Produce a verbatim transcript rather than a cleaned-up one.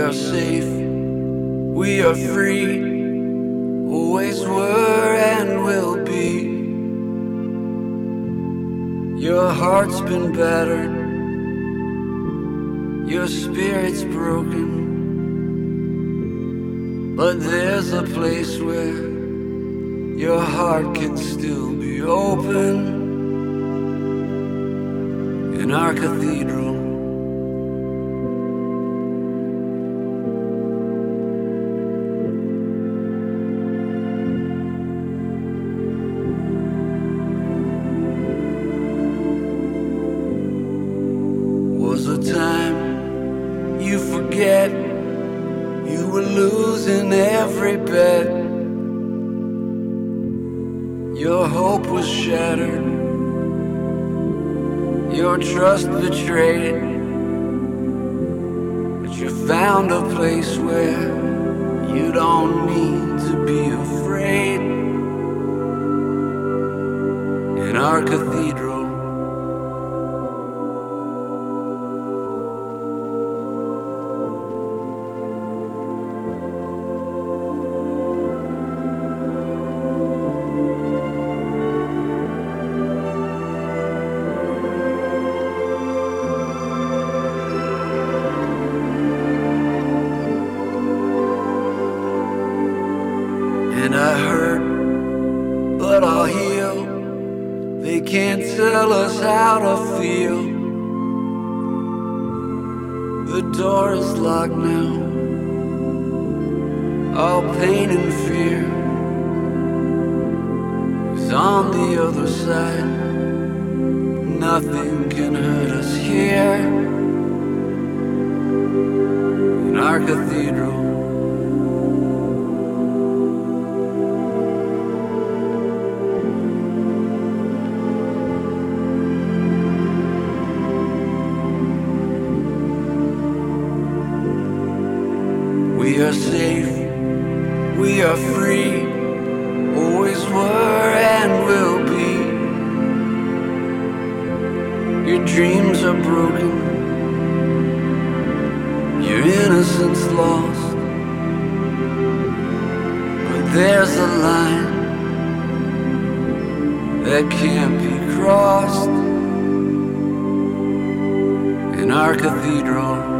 are safe, we are free, always were and will be. Your heart's been battered, your spirit's broken, but there's a place where your heart can still be open. In our cathedral, was a time you forget you were losing every bet. Your hope was shattered, your trust betrayed, but you found a place where you don't need to be afraid. In our cathedral, and I hurt, but I'll heal. They can't tell us how to feel. The door is locked now, all pain and fear is on the other side. Nothing can hurt us here. In our cathedral, we are safe, we are free, always were and will be. Your dreams are broken, your innocence lost, but there's a line that can't be crossed. In our cathedral,